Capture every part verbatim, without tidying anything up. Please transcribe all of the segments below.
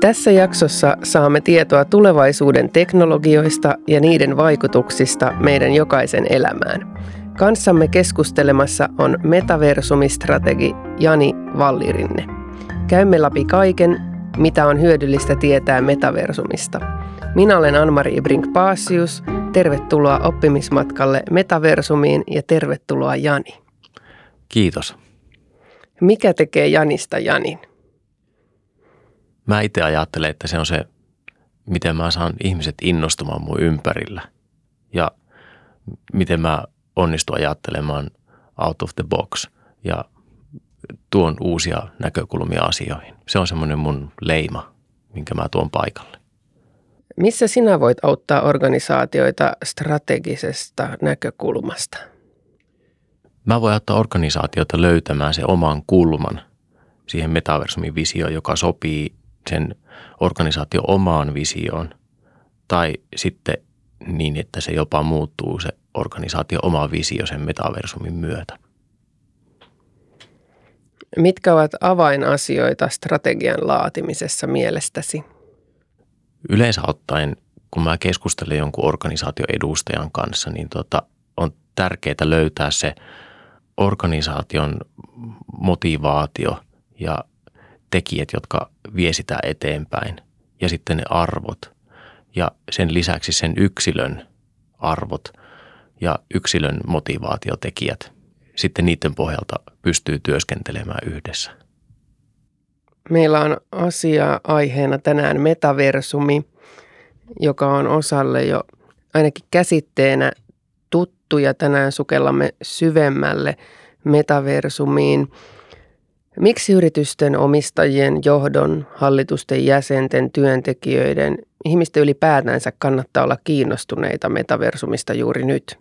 Tässä jaksossa saamme tietoa tulevaisuuden teknologioista ja niiden vaikutuksista meidän jokaisen elämään. Kanssamme keskustelemassa on metaversumistrategi Jani Vallirinne. Käymme läpi kaiken, mitä on hyödyllistä tietää metaversumista. Minä olen Ann-Mari Brink-Paasius. Tervetuloa oppimismatkalle metaversumiin ja tervetuloa Jani. Kiitos. Mikä tekee Janista Janin? Mä itse ajattelen, että se on se, miten mä saan ihmiset innostumaan mun ympärillä ja miten mä onnistun ajattelemaan out of the box ja tuon uusia näkökulmia asioihin. Se on semmoinen mun leima, minkä mä tuon paikalle. Missä sinä voit auttaa organisaatioita strategisesta näkökulmasta? Mä voin auttaa organisaatiota löytämään se oman kulman siihen metaversumin visioon, joka sopii sen organisaation omaan visioon. Tai sitten niin, että se jopa muuttuu se organisaation oma visio sen metaversumin myötä. Mitkä ovat avainasioita strategian laatimisessa mielestäsi? Yleensä ottaen, kun mä keskustelen jonkun organisaation edustajan kanssa, niin tota, on tärkeää löytää se organisaation motivaatio ja tekijät, jotka vie sitä eteenpäin ja sitten ne arvot ja sen lisäksi sen yksilön arvot ja yksilön motivaatiotekijät. Sitten niiden pohjalta pystyy työskentelemään yhdessä. Meillä on asia aiheena tänään metaversumi, joka on osalle jo ainakin käsitteenä tuttu ja tänään sukellamme syvemmälle metaversumiin. Miksi yritysten omistajien, johdon, hallitusten jäsenten, työntekijöiden, ihmisten ylipäätänsä kannattaa olla kiinnostuneita metaversumista juuri nyt?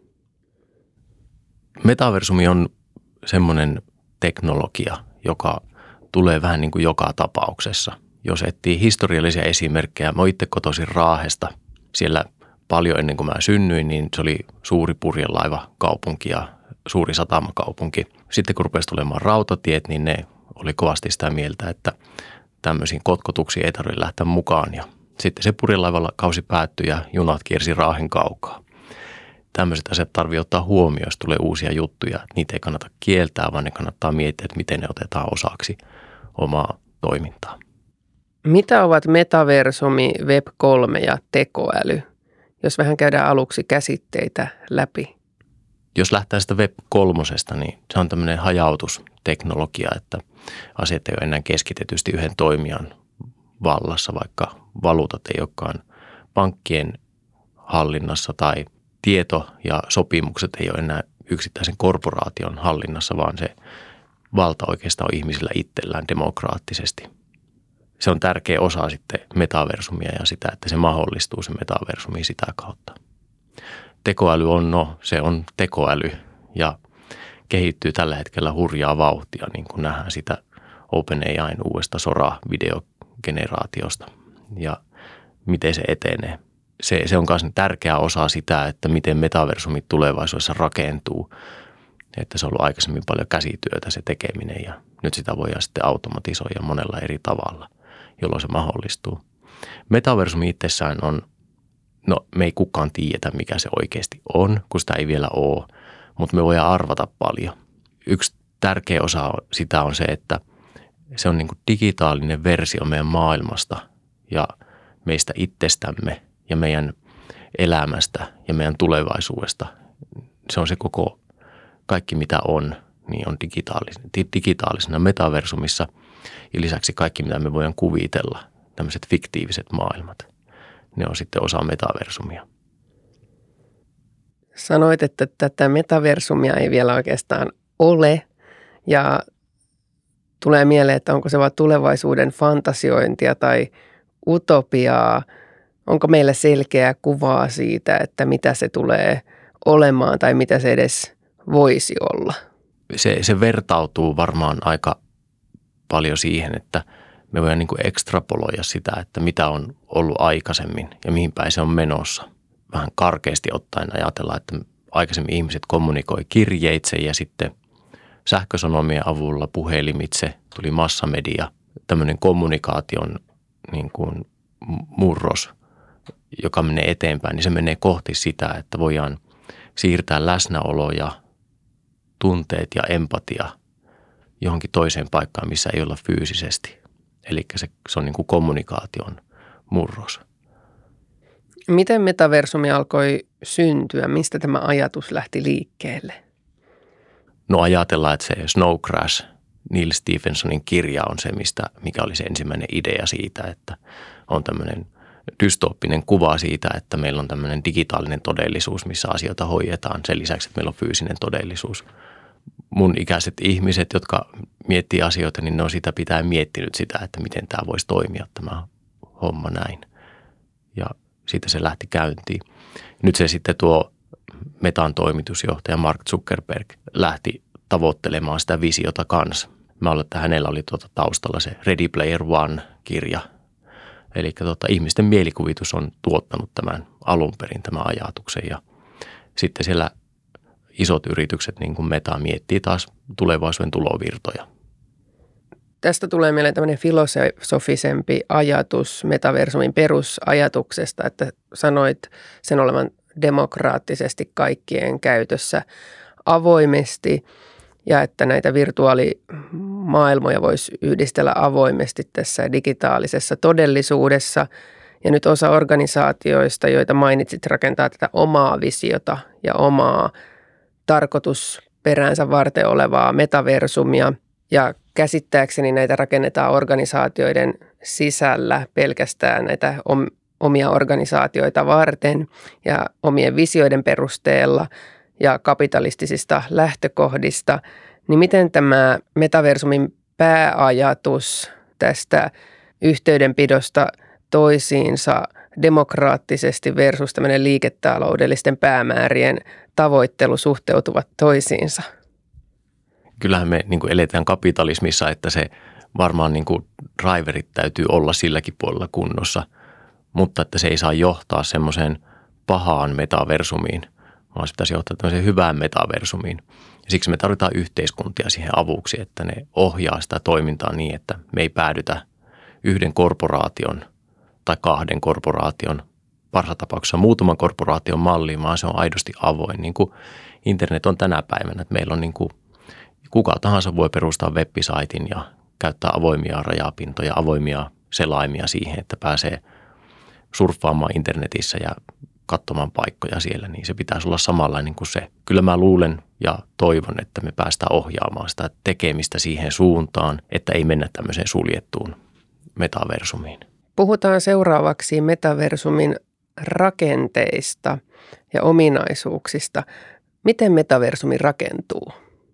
Metaversumi on semmoinen teknologia, joka tulee vähän niin kuin joka tapauksessa. Jos etsii historiallisia esimerkkejä, mä itse kotoisin Raahesta. Siellä paljon ennen kuin mä synnyin, niin se oli suuri purjelaivakaupunki ja suuri satamakaupunki. Sitten kun rupesi tulemaan rautatiet, niin ne oli kovasti sitä mieltä, että tämmöisiin kotkotuksiin ei tarvitse lähteä mukaan. Ja sitten se purjelaivalla kausi päättyi ja junat kiersi Raahen kaukaa. Tämmöiset asiat tarvitsee ottaa huomioon, jos tulee uusia juttuja. Niitä ei kannata kieltää, vaan ne kannattaa miettiä, että miten ne otetaan osaksi omaa toimintaa. Mitä ovat metaversumi, web kolme ja tekoäly? Jos vähän käydään aluksi käsitteitä läpi. Jos lähtee sitä web kolmosesta, niin se on tämmöinen hajautusteknologia, että asiat ei ole enää keskitetysti yhden toimijan vallassa, vaikka valuutat ei olekaan pankkien hallinnassa tai tieto ja sopimukset ei ole enää yksittäisen korporaation hallinnassa, vaan se valta oikeastaan on ihmisillä itsellään demokraattisesti. Se on tärkeä osa sitten metaversumia ja sitä, että se mahdollistuu se metaversumi sitä kautta. Tekoäly on, no se on tekoäly ja kehittyy tällä hetkellä hurjaa vauhtia, niin kuin nähdään sitä OpenAIn uudesta Sora-videogeneraatiosta ja miten se etenee. Se, se on myös tärkeä osa sitä, että miten metaversumit tulevaisuudessa rakentuu. Että se on ollut aikaisemmin paljon käsityötä se tekeminen ja nyt sitä voidaan sitten automatisoida monella eri tavalla, jolloin se mahdollistuu. Metaversumi itsessään on, no me ei kukaan tiedetä mikä se oikeasti on, kun sitä ei vielä ole, mutta me voidaan arvata paljon. Yksi tärkeä osa sitä on se, että se on niin kuin digitaalinen versio meidän maailmasta ja meistä itsestämme ja meidän elämästä ja meidän tulevaisuudesta. Se on se koko, kaikki mitä on, niin on digitaalis, digitaalisena metaversumissa ja lisäksi kaikki mitä me voidaan kuvitella, tämmöiset fiktiiviset maailmat, ne on sitten osa metaversumia. Sanoit, että tätä metaversumia ei vielä oikeastaan ole ja tulee mieleen, että onko se vain tulevaisuuden fantasiointia tai utopiaa. Onko meillä selkeää kuvaa siitä, että mitä se tulee olemaan tai mitä se edes voisi olla? Se, se vertautuu varmaan aika paljon siihen, että me voidaan niin kuin ekstrapoloida sitä, että mitä on ollut aikaisemmin ja mihin päin se on menossa. Vähän karkeasti ottaen ajatellaan, että aikaisemmin ihmiset kommunikoi kirjeitse ja sitten sähkösanomien avulla puhelimitse tuli massamedia. Tämmöinen kommunikaation niin kuin murros, joka menee eteenpäin, niin se menee kohti sitä, että voidaan siirtää läsnäolo ja tunteet ja empatia johonkin toiseen paikkaan, missä ei olla fyysisesti. Eli se, se on niin kuin kommunikaation murros. Miten metaversumi alkoi syntyä? Mistä tämä ajatus lähti liikkeelle? No ajatellaan, että se Snow Crash, Neil Stephensonin kirja on se, mistä, mikä oli se ensimmäinen idea siitä, että on tämmöinen dystooppinen kuva siitä, että meillä on tämmöinen digitaalinen todellisuus, missä asioita hoidetaan. Sen lisäksi, että meillä on fyysinen todellisuus. Mun ikäiset ihmiset, jotka miettii asioita, niin ne on sitä pitää miettinyt sitä, että miten tämä voisi toimia, tämä homma näin. Ja siitä se lähti käyntiin. Nyt se sitten tuo Metan toimitusjohtaja Mark Zuckerberg lähti tavoittelemaan sitä visiota kanssa. Mä olen, että hänellä oli tuota taustalla se Ready Player One-kirja. Eli tuota, ihmisten mielikuvitus on tuottanut tämän alun perin tämän ajatuksen ja sitten siellä isot yritykset niin kuin Meta miettii taas tulevaisuuden tulovirtoja. Tästä tulee mieleen tämmöinen filosofisempi ajatus metaversumin perusajatuksesta, että sanoit sen olevan demokraattisesti kaikkien käytössä avoimesti ja että näitä virtuaalimaailmoja voisi yhdistellä avoimesti tässä digitaalisessa todellisuudessa. Ja nyt osa organisaatioista, joita mainitsit, rakentaa tätä omaa visiota ja omaa tarkoitusperäänsä varten olevaa metaversumia. Ja käsittääkseni näitä rakennetaan organisaatioiden sisällä pelkästään näitä omia organisaatioita varten ja omien visioiden perusteella ja kapitalistisista lähtökohdista. Niin miten tämä metaversumin pääajatus tästä yhteydenpidosta toisiinsa demokraattisesti versus tämmöinen liiketaloudellisten päämäärien tavoittelu suhteutuvat toisiinsa? Kyllähän me niin kuin eletään kapitalismissa, että se varmaan niin kuin driverit täytyy olla silläkin puolella kunnossa, mutta että se ei saa johtaa semmoiseen pahaan metaversumiin, vaan se pitäisi johtaa tämmöiseen hyvään metaversumiin. Ja siksi me tarvitaan yhteiskuntia siihen avuksi, että ne ohjaa sitä toimintaa niin, että me ei päädytä yhden korporaation tai kahden korporaation, parhaassa tapauksessa muutaman korporaation malliin, vaan se on aidosti avoin. Niin kuin internet on tänä päivänä, että meillä on niin kuin kuka tahansa voi perustaa web-saitin ja käyttää avoimia rajapintoja, avoimia selaimia siihen, että pääsee surffaamaan internetissä ja katsomaan paikkoja siellä, niin se pitäisi olla samanlainen kuin se. Kyllä mä luulen ja toivon, että me päästään ohjaamaan sitä tekemistä siihen suuntaan, että ei mennä tämmöiseen suljettuun metaversumiin. Puhutaan seuraavaksi metaversumin rakenteista ja ominaisuuksista. Miten metaversumi rakentuu?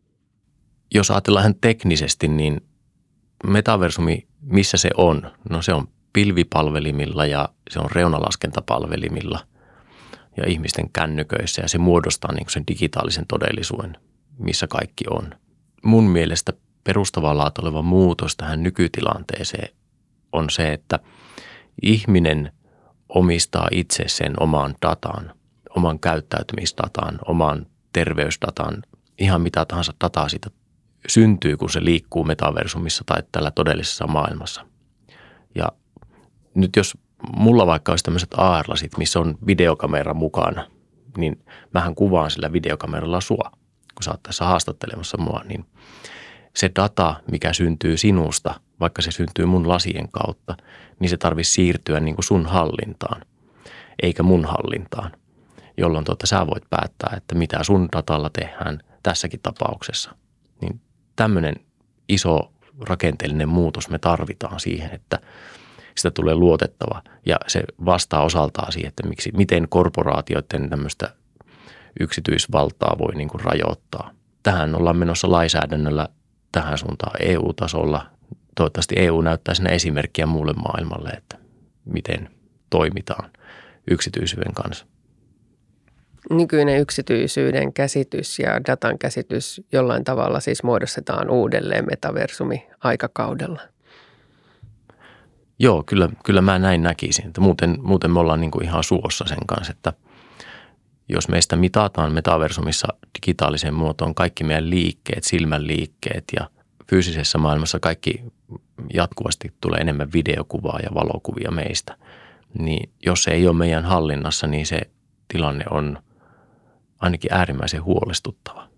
Jos ajatellaan ihan teknisesti, niin metaversumi, missä se on? No se on pilvipalvelimilla ja se on reunalaskentapalvelimilla ja ihmisten kännyköissä ja se muodostaa niin kuin sen digitaalisen todellisuuden, missä kaikki on. Mun mielestä perustavaa laatu oleva muutos tähän nykytilanteeseen on se, että ihminen omistaa itse sen oman datan, oman käyttäytymisdatan, oman terveysdatan, ihan mitä tahansa dataa siitä syntyy, kun se liikkuu metaversumissa tai tällä todellisessa maailmassa. Ja nyt jos mulla vaikka olisi tämmöiset A R-lasit, missä on videokamera mukana, niin mähän kuvaan sillä videokameralla sua, kun sä oot tässä haastattelemassa mua, niin se data, mikä syntyy sinusta, vaikka se syntyy mun lasien kautta, niin se tarvitsisi siirtyä niin kuin sun hallintaan, eikä mun hallintaan, jolloin tuota, sä voit päättää, että mitä sun datalla tehdään tässäkin tapauksessa. Niin tämmöinen iso rakenteellinen muutos me tarvitaan siihen, että sitä tulee luotettava ja se vastaa osaltaan siihen, että miksi, miten korporaatioiden tämmöistä yksityisvaltaa voi niin kuin rajoittaa. Tähän ollaan menossa lainsäädännöllä tähän suuntaan E U-tasolla. Toivottavasti E U näyttää sinne esimerkkiä muulle maailmalle, että miten toimitaan yksityisyyden kanssa. Nykyinen yksityisyyden käsitys ja datan käsitys jollain tavalla siis muodostetaan uudelleen metaversumi-aikakaudella. Joo, kyllä, kyllä mä näin näkisin. Että muuten, muuten me ollaan niin kuin ihan suossa sen kanssa, että jos meistä mitataan metaversumissa digitaaliseen muotoon kaikki meidän liikkeet, silmän liikkeet ja fyysisessä maailmassa kaikki jatkuvasti tulee enemmän videokuvaa ja valokuvia meistä, niin jos se ei ole meidän hallinnassa, niin se tilanne on ainakin äärimmäisen huolestuttava.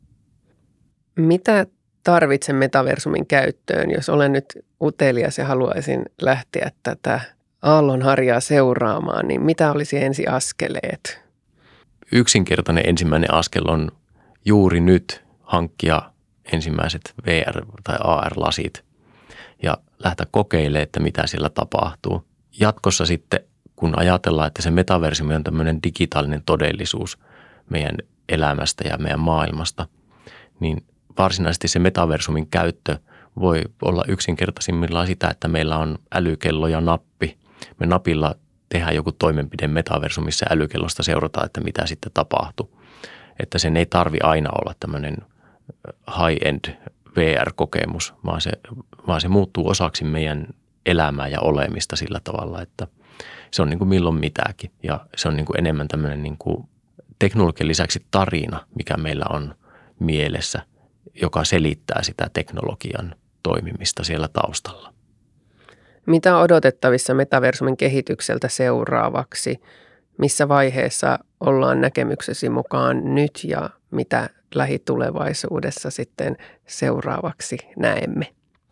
Mitä tarvitsen metaversumin käyttöön, jos olen nyt utelias ja haluaisin lähteä tätä aallonharjaa seuraamaan, niin mitä olisi ensiaskeleet? Yksinkertainen ensimmäinen askel on juuri nyt hankkia ensimmäiset V R- tai A R-lasit ja lähteä kokeilemaan, että mitä siellä tapahtuu. Jatkossa sitten, kun ajatellaan, että se metaversumi on tämmöinen digitaalinen todellisuus meidän elämästä ja meidän maailmasta, niin varsinaisesti se metaversumin käyttö voi olla yksinkertaisimmillaan sitä, että meillä on älykello ja nappi. Me napilla tehdään joku toimenpide metaversumissa ja älykellosta seurataan, että mitä sitten tapahtuu. Että sen ei tarvi aina olla tämmöinen high-end V R-kokemus, vaan se, vaan se muuttuu osaksi meidän elämää ja olemista sillä tavalla, että se on niin kuin milloin mitäkin. Ja se on niin kuin enemmän tämmöinen niin kuin teknologian lisäksi tarina, mikä meillä on mielessä, joka selittää sitä teknologian toimimista siellä taustalla. Mitä on odotettavissa metaversumin kehitykseltä seuraavaksi? Missä vaiheessa ollaan näkemyksesi mukaan nyt ja mitä lähitulevaisuudessa sitten seuraavaksi näemme?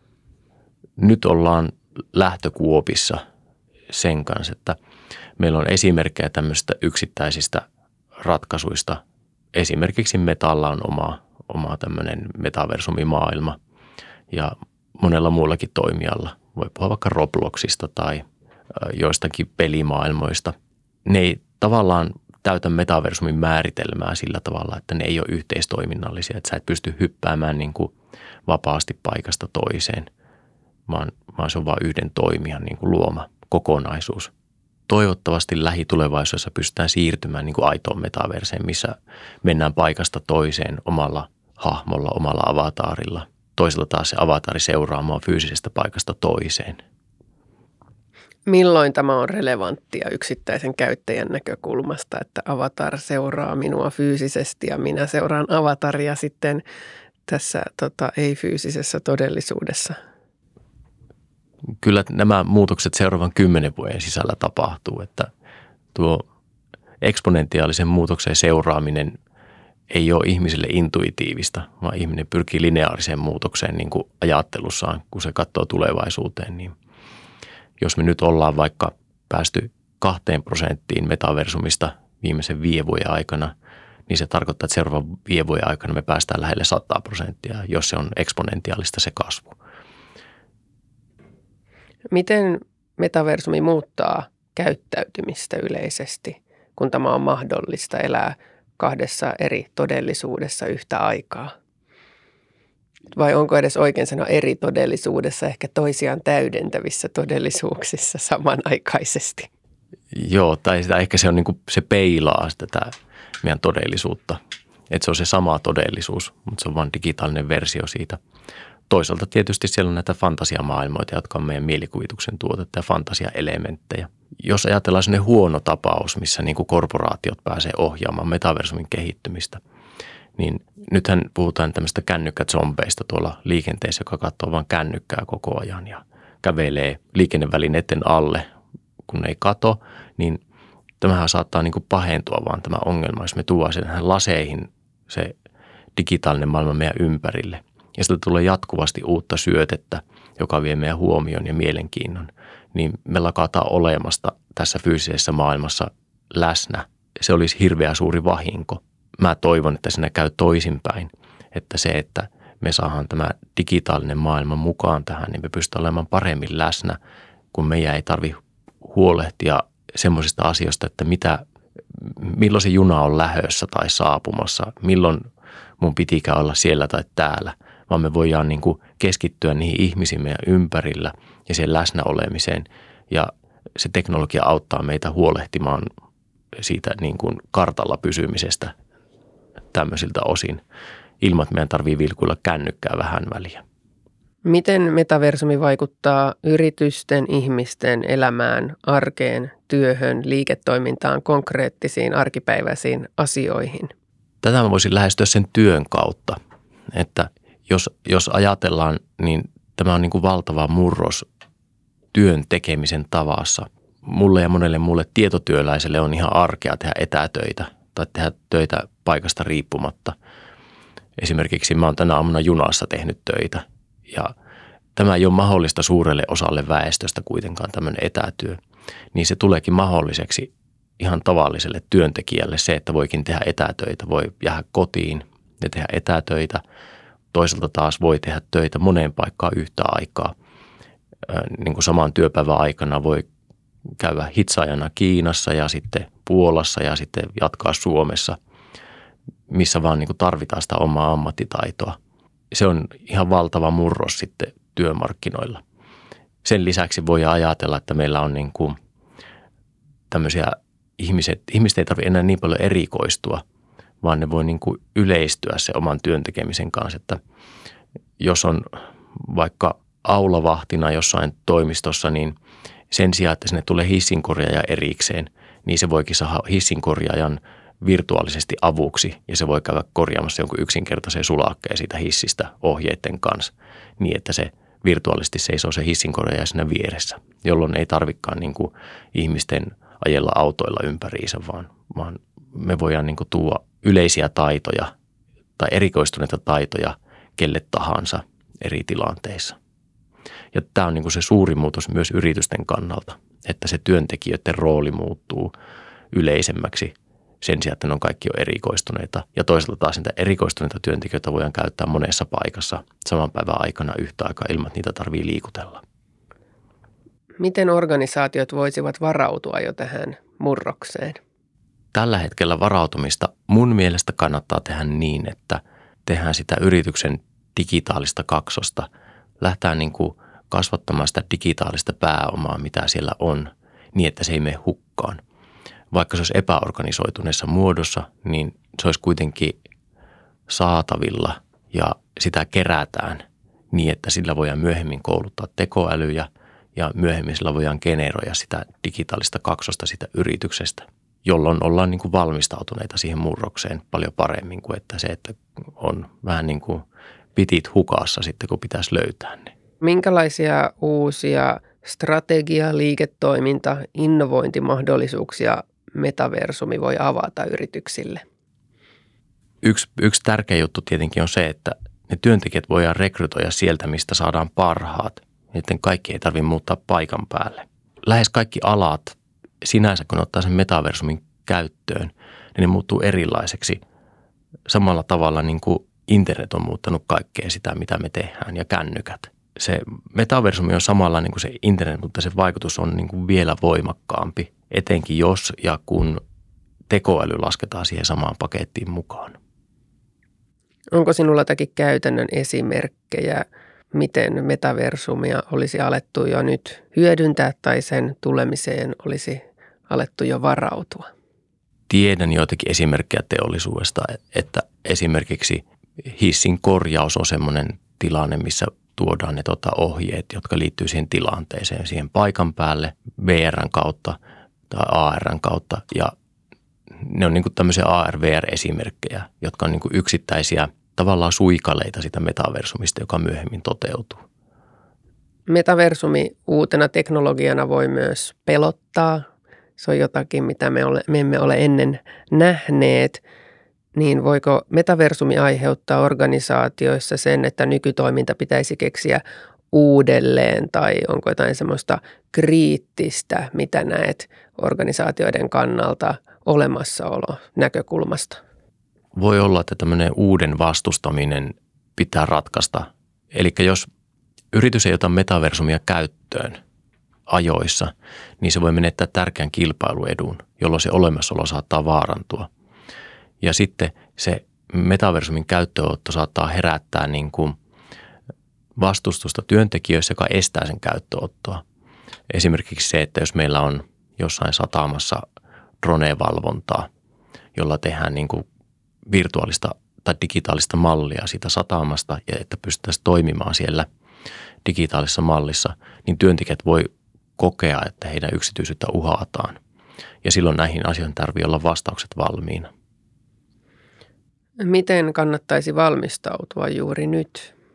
Nyt ollaan lähtökuopissa sen kanssa, että meillä on esimerkkejä tämmöistä yksittäisistä ratkaisuista. Esimerkiksi Metalla on oma, oma tämmöinen metaversumimaailma ja monella muullakin toimijalla. Voi puhua vaikka Robloxista tai joistakin pelimaailmoista. Ne ei tavallaan täytä metaversumin määritelmää sillä tavalla, että ne ei ole yhteistoiminnallisia, että sä et pysty hyppäämään niin kuin vapaasti paikasta toiseen, vaan, vaan se on vain yhden toimijan niin kuin luoma kokonaisuus. Toivottavasti lähitulevaisuudessa pystytään siirtymään niin kuin aitoon metaverseen, missä mennään paikasta toiseen omalla hahmolla, omalla avatarilla. Toisaalta taas se avatari seuraa mua fyysisestä paikasta toiseen. Milloin tämä on relevanttia yksittäisen käyttäjän näkökulmasta, että avatar seuraa minua fyysisesti ja minä seuraan avataria sitten tässä tota, ei-fyysisessä todellisuudessa? Kyllä nämä muutokset seuraavan kymmenen vuoden sisällä tapahtuu, että tuo eksponentiaalisen muutoksen seuraaminen ei ole ihmisille intuitiivista, vaan ihminen pyrkii lineaariseen muutokseen niin kuin ajattelussaan, kun se katsoo tulevaisuuteen. Niin jos me nyt ollaan vaikka päästy kahteen prosenttiin metaversumista viimeisen viiden vuoden aikana, niin se tarkoittaa, että seuraavan viiden vuoden aikana me päästään lähelle sata prosenttia, jos se on eksponentiaalista se kasvu. Miten metaversumi muuttaa käyttäytymistä yleisesti, kun tämä on mahdollista elää kahdessa eri todellisuudessa yhtä aikaa? Vai onko edes oikein sanoa eri todellisuudessa, ehkä toisiaan täydentävissä todellisuuksissa samanaikaisesti? Joo, tai sitä, ehkä se on niin kuin, se peilaa tätä meidän todellisuutta. Että se on se sama todellisuus, mutta se on vain digitaalinen versio siitä. Toisaalta tietysti siellä on näitä fantasiamaailmoita, jotka on meidän mielikuvituksen tuotetta ja fantasiaelementtejä. Jos ajatellaan sellainen huono tapaus, missä niin kuin korporaatiot pääsee ohjaamaan metaversumin kehittymistä, niin nythän puhutaan tämmöistä kännykkäzombeista tuolla liikenteessä, joka katsoo vain kännykkää koko ajan ja kävelee liikennevälineiden alle. Kun ei kato, niin tämähän saattaa niin kuin pahentua vaan tämä ongelma, jos me tuodaan sen tähän laseihin se digitaalinen maailma meidän ympärille. Ja sitä tulee jatkuvasti uutta syötettä, joka vie meidän huomion ja mielenkiinnon, niin me lakataan olemasta tässä fyysisessä maailmassa läsnä. Se olisi hirveä suuri vahinko. Mä toivon, että siinä käy toisinpäin, että se, että me saadaan tämä digitaalinen maailma mukaan tähän, niin me pystytään olemaan paremmin läsnä, kun meidän ei tarvitse huolehtia semmoisista asioista, että mitä, milloin se juna on lähössä tai saapumassa, milloin mun pitikään olla siellä tai täällä, vaan me voidaan niin kuin keskittyä niihin ihmisiin meidän ympärillä ja sen läsnä olemiseen. Ja se teknologia auttaa meitä huolehtimaan siitä niin kuin kartalla pysymisestä tämmöisiltä osin, ilman että meidän tarvitsee vilkuilla kännykkää vähän väliä. Miten metaversumi vaikuttaa yritysten, ihmisten elämään, arkeen, työhön, liiketoimintaan, konkreettisiin arkipäiväisiin asioihin? Tätä mä voisin lähestyä sen työn kautta, että Jos, jos ajatellaan, niin tämä on niin kuin valtava murros työn tekemisen tavassa. Mulle ja monelle muulle tietotyöläiselle on ihan arkea tehdä etätöitä tai tehdä töitä paikasta riippumatta. Esimerkiksi mä oon tänä aamuna junassa tehnyt töitä ja tämä ei ole mahdollista suurelle osalle väestöstä kuitenkaan tämmöinen etätyö. Niin se tuleekin mahdolliseksi ihan tavalliselle työntekijälle se, että voikin tehdä etätöitä. Voi jäädä kotiin ja tehdä etätöitä. Toisaalta taas voi tehdä töitä moneen paikkaan yhtä aikaa. Niin kuin saman työpäivän aikana voi käydä hitsaajana Kiinassa ja sitten Puolassa ja sitten jatkaa Suomessa, missä vaan niin kuin tarvitaan sitä omaa ammattitaitoa. Se on ihan valtava murros sitten työmarkkinoilla. Sen lisäksi voi ajatella, että meillä on niin kuin tämmöisiä ihmiset, ihmiset ei tarvitse enää niin paljon erikoistua, vaan ne voi niin kuin yleistyä se oman työntekemisen kanssa, että jos on vaikka aulavahtina jossain toimistossa, niin sen sijaan, että sinne tulee hissinkorjaaja erikseen, niin se voikin saada hissinkorjaajan virtuaalisesti avuksi ja se voi käydä korjaamassa jonkun yksinkertaisen sulakkeen siitä hissistä ohjeiden kanssa niin, että se virtuaalisesti seisoo se hissinkorjaaja siinä vieressä, jolloin ei tarvikaan niin kuin ihmisten ajella autoilla ympäriinsä, vaan, vaan me voidaan niin kuin tuoda yleisiä taitoja tai erikoistuneita taitoja kelle tahansa eri tilanteissa. Ja tämä on niin kuin se suuri muutos myös yritysten kannalta, että se työntekijöiden rooli muuttuu yleisemmäksi sen sijaan, että ne on kaikki jo erikoistuneita. Ja toisaalta taas niitä erikoistuneita työntekijöitä voidaan käyttää monessa paikassa saman päivän aikana yhtä aikaa ilman, että niitä tarvitsee liikutella. Miten organisaatiot voisivat varautua jo tähän murrokseen? Tällä hetkellä varautumista mun mielestä kannattaa tehdä niin, että tehdään sitä yrityksen digitaalista kaksosta. Lähdetään niin kuin kasvattamaan sitä digitaalista pääomaa, mitä siellä on, niin että se ei mene hukkaan. Vaikka se olisi epäorganisoituneessa muodossa, niin se olisi kuitenkin saatavilla ja sitä kerätään niin, että sillä voidaan myöhemmin kouluttaa tekoälyjä ja myöhemmin sillä voidaan generoida sitä digitaalista kaksosta sitä yrityksestä, jolloin ollaan niin kuin valmistautuneita siihen murrokseen paljon paremmin kuin että se, että on vähän niin kuin pitit hukassa sitten, kun pitäisi löytää ne. Minkälaisia uusia strategia-, liiketoiminta-, innovointimahdollisuuksia metaversumi voi avata yrityksille? Yksi, yksi tärkeä juttu tietenkin on se, että ne työntekijät voidaan rekrytoida sieltä, mistä saadaan parhaat. Niiden kaikki ei tarvitse muuttaa paikan päälle. Lähes kaikki alat sinänsä, kun ottaa sen metaversumin käyttöön, niin ne muuttuu erilaiseksi samalla tavalla niin kuin internet on muuttanut kaikkea sitä, mitä me tehdään ja kännykät. Se metaversumi on samalla niin kuin se internet, mutta se vaikutus on niin kuin vielä voimakkaampi, etenkin jos ja kun tekoäly lasketaan siihen samaan pakettiin mukaan. Onko sinulla jotakin käytännön esimerkkejä, miten metaversumia olisi alettu jo nyt hyödyntää tai sen tulemiseen olisi alettu jo varautua? Tiedän joitakin esimerkkejä teollisuudesta, että esimerkiksi hissin korjaus on semmoinen tilanne, missä tuodaan ne tota ohjeet, jotka liittyy siihen tilanteeseen, siihen paikan päälle V R:n kautta tai A R:n kautta. Ja ne on niin kuin tämmöisiä A R V R-esimerkkejä, jotka on niin kuin yksittäisiä tavallaan suikaleita sitä metaversumista, joka myöhemmin toteutuu. Metaversumi uutena teknologiana voi myös pelottaa. Se on jotakin, mitä me, ole, me emme ole ennen nähneet. Niin voiko metaversumi aiheuttaa organisaatioissa sen, että nykytoiminta pitäisi keksiä uudelleen tai onko jotain semmoista kriittistä, mitä näet organisaatioiden kannalta olemassaolo näkökulmasta? Voi olla, että tämmöinen uuden vastustaminen pitää ratkaista. Eli jos yritys ei ota metaversumia käyttöön ajoissa, niin se voi menettää tärkeän kilpailuedun, jolloin se olemassaolo saattaa vaarantua. Ja sitten se metaversumin käyttöönotto saattaa herättää niin kuin vastustusta työntekijöissä, joka estää sen käyttöönottoa. Esimerkiksi se, että jos meillä on jossain satamassa drone-valvontaa, jolla tehdään niin kuin virtuaalista tai digitaalista mallia siitä satamasta ja että pystyttäisiin toimimaan siellä digitaalisessa mallissa, niin työntekijät voi kokea, että heidän yksityisyyttä uhataan. Ja silloin näihin asioihin tarvitsee olla vastaukset valmiina. Miten kannattaisi valmistautua juuri nyt?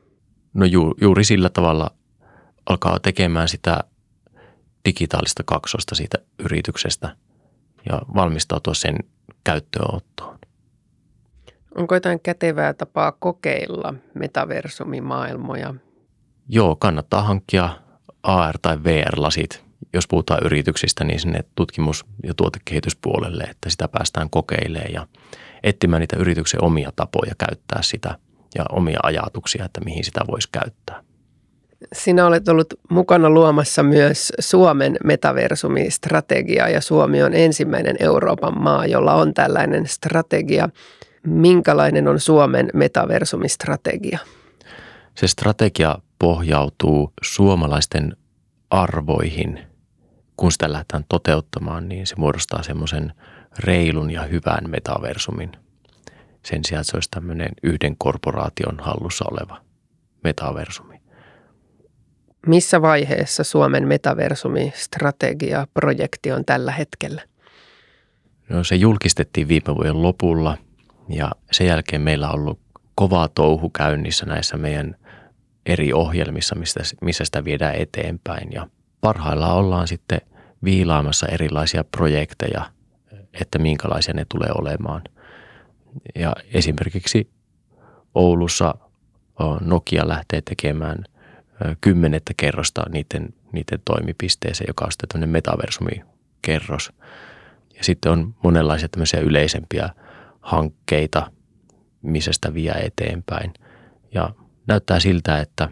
No ju, juuri sillä tavalla alkaa tekemään sitä digitaalista kaksosta siitä yrityksestä ja valmistautua sen käyttöönottoon. Onko jotain kätevää tapaa kokeilla metaversumimaailmoja? Joo, kannattaa hankkia A R- tai V R-lasit. Jos puhutaan yrityksistä, niin sinne tutkimus- ja tuotekehityspuolelle, että sitä päästään kokeilemaan ja etsimään niitä yrityksen omia tapoja käyttää sitä ja omia ajatuksia, että mihin sitä voisi käyttää. Sinä olet ollut mukana luomassa myös Suomen metaversumistrategiaa ja Suomi on ensimmäinen Euroopan maa, jolla on tällainen strategia. Minkälainen on Suomen metaversumistrategia? Se strategia pohjautuu suomalaisten arvoihin. Kun sitä lähdetään toteuttamaan, niin se muodostaa semmoisen reilun ja hyvän metaversumin. Sen sijaan, että se olisi tämmöinen yhden korporaation hallussa oleva metaversumi. Missä vaiheessa Suomen metaversumistrategia-projekti on tällä hetkellä? No, se julkistettiin viime vuoden lopulla ja sen jälkeen meillä on ollut kova touhu käynnissä näissä meidän eri ohjelmissa, mistä, missä sitä viedään eteenpäin. Ja parhaillaan ollaan sitten viilaamassa erilaisia projekteja, että minkälaisia ne tulee olemaan. Ja esimerkiksi Oulussa Nokia lähtee tekemään kymmenettä kerrosta niiden, niiden toimipisteeseen, joka on sitten tämmöinen metaversumikerros. Ja sitten on monenlaisia tämmöisiä yleisempiä hankkeita, missä sitä vie eteenpäin. Ja näyttää siltä, että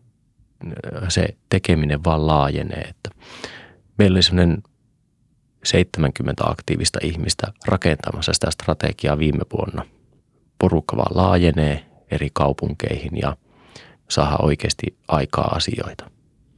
se tekeminen vaan laajenee. Että meillä oli semmoinen seitsemänkymmentä aktiivista ihmistä rakentamassa sitä strategiaa viime vuonna. Porukka vaan laajenee eri kaupunkeihin ja saadaan oikeasti aikaa asioita.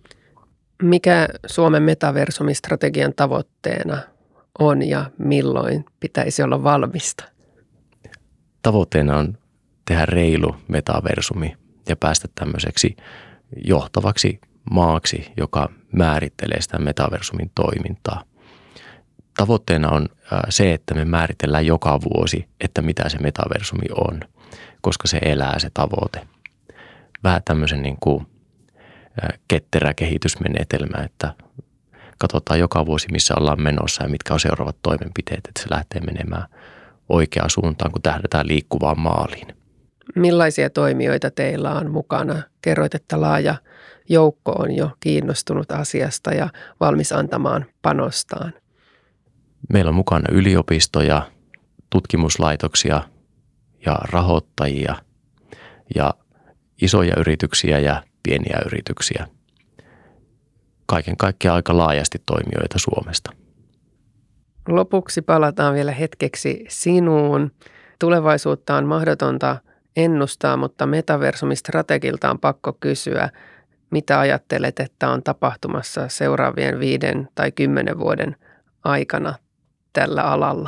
Mikä Suomen metaversumistrategian tavoitteena on ja milloin pitäisi olla valmista? Tavoitteena on tehdä reilu metaversumi ja päästä tämmöiseksi johtavaksi maaksi, joka määrittelee sitä metaversumin toimintaa. Tavoitteena on se, että me määritellään joka vuosi, että mitä se metaversumi on, koska se elää se tavoite. Vähän tämmöisen niin kuin ketterä kehitysmenetelmä, että katsotaan joka vuosi, missä ollaan menossa ja mitkä on seuraavat toimenpiteet, että se lähtee menemään oikeaan suuntaan, kun tähdätään liikkuvaan maaliin. Millaisia toimijoita teillä on mukana? Kerroit, että laaja joukko on jo kiinnostunut asiasta ja valmis antamaan panostaan. Meillä on mukana yliopistoja, tutkimuslaitoksia ja rahoittajia ja isoja yrityksiä ja pieniä yrityksiä. Kaiken kaikkiaan aika laajasti toimijoita Suomesta. Lopuksi palataan vielä hetkeksi sinuun. Tulevaisuutta on mahdotonta ennustaa, mutta metaversumistrategilta on pakko kysyä, mitä ajattelet, että on tapahtumassa seuraavien viiden tai kymmenen vuoden aikana tällä alalla?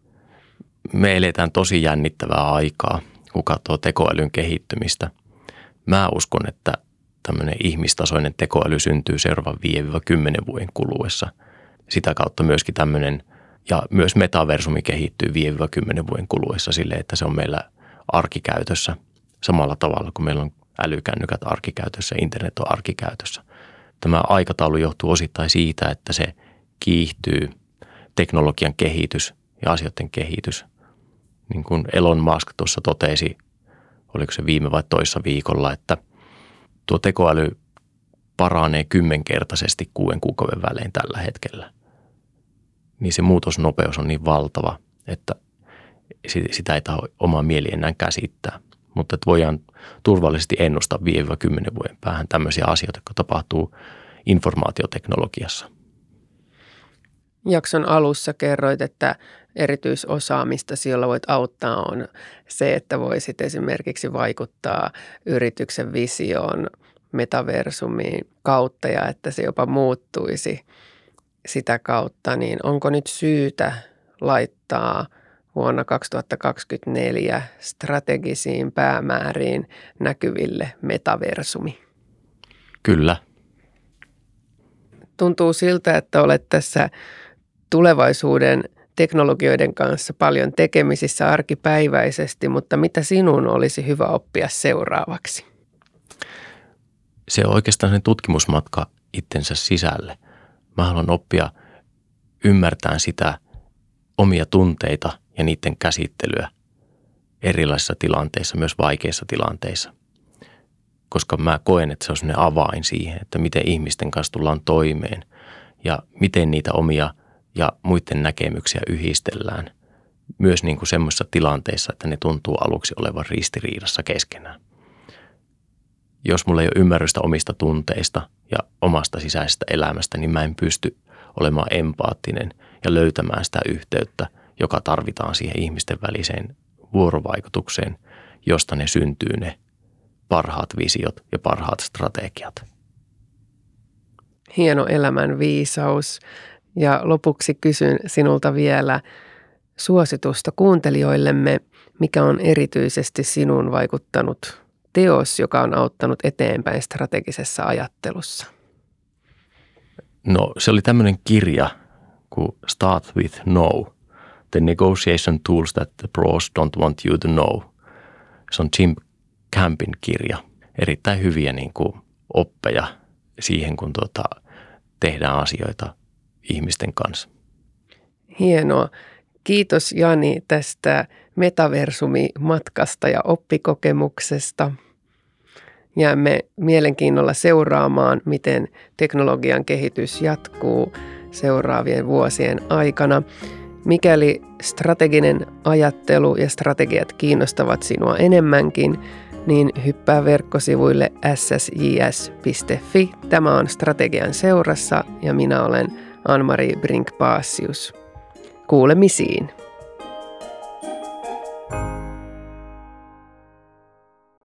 Me eletään tosi jännittävää aikaa, kun katsoo tekoälyn kehittymistä. Mä uskon, että tämmöinen ihmistasoinen tekoäly syntyy seuraavan viiden kymmenen vuoden kuluessa. Sitä kautta myöskin tämmöinen, ja myös metaversumi kehittyy viiden kymmenen vuoden kuluessa silleen, että se on meillä arkikäytössä samalla tavalla kuin meillä on älykännykät arkikäytössä, internet on arkikäytössä. Tämä aikataulu johtuu osittain siitä, että se kiihtyy teknologian kehitys ja asioiden kehitys. Niin kuin Elon Musk tuossa totesi, oliko se viime vai toissa viikolla, että tuo tekoäly paranee kymmenkertaisesti kuuden kuukauden välein tällä hetkellä. Niin se muutosnopeus on niin valtava, että sitä ei taho oma mieli enää käsittää. Mutta että voidaan turvallisesti ennustaa viiden kymmenen vuoden päähän tämmöisiä asioita, jotka tapahtuu informaatioteknologiassa. Jakson alussa kerroit, että erityisosaamista, jolla voit auttaa, on se, että voisit esimerkiksi vaikuttaa yrityksen visioon metaversumiin kautta ja että se jopa muuttuisi sitä kautta. Niin onko nyt syytä laittaa vuonna kaksituhattakaksikymmentäneljä strategisiin päämääriin näkyville metaversumi? Kyllä. Tuntuu siltä, että olet tässä tulevaisuuden teknologioiden kanssa paljon tekemisissä arkipäiväisesti, mutta mitä sinun olisi hyvä oppia seuraavaksi? se on oikeastaan sen tutkimusmatka itsensä sisälle. Mä haluan oppia ymmärtämään sitä omia tunteita ja niiden käsittelyä erilaisissa tilanteissa, myös vaikeissa tilanteissa. Koska mä koen, että se on sellainen avain siihen, että miten ihmisten kanssa tullaan toimeen ja miten niitä omia ja muiden näkemyksiä yhdistellään. Myös niin kuin semmoisissa tilanteissa, että ne tuntuu aluksi olevan ristiriidassa keskenään. Jos mulla ei ole ymmärrystä omista tunteista ja omasta sisäisestä elämästä, niin mä en pysty olemaan empaattinen ja löytämään sitä yhteyttä, joka tarvitaan siihen ihmisten väliseen vuorovaikutukseen, josta ne syntyy ne parhaat visiot ja parhaat strategiat. Hieno elämän viisaus. Ja lopuksi kysyn sinulta vielä suositusta kuuntelijoillemme, mikä on erityisesti sinun vaikuttanut teos, joka on auttanut eteenpäin strategisessa ajattelussa? No se oli tämmöinen kirja kuin Start with No, The Negotiation Tools That the Pros Don't Want You to Know. Se on Jim Campin kirja. Erittäin hyviä niin kuin oppeja siihen, kun tuota, tehdään asioita ihmisten kanssa. Hienoa. Kiitos Jani tästä metaversumimatkasta ja oppikokemuksesta. Jäämme mielenkiinnolla seuraamaan, miten teknologian kehitys jatkuu seuraavien vuosien aikana. Mikäli strateginen ajattelu ja strategiat kiinnostavat sinua enemmänkin, niin hyppää verkkosivuille s s j s piste f i. Tämä on Strategian seurassa ja minä olen Ann-Mari Brink-Paasius. Kuulemisiin.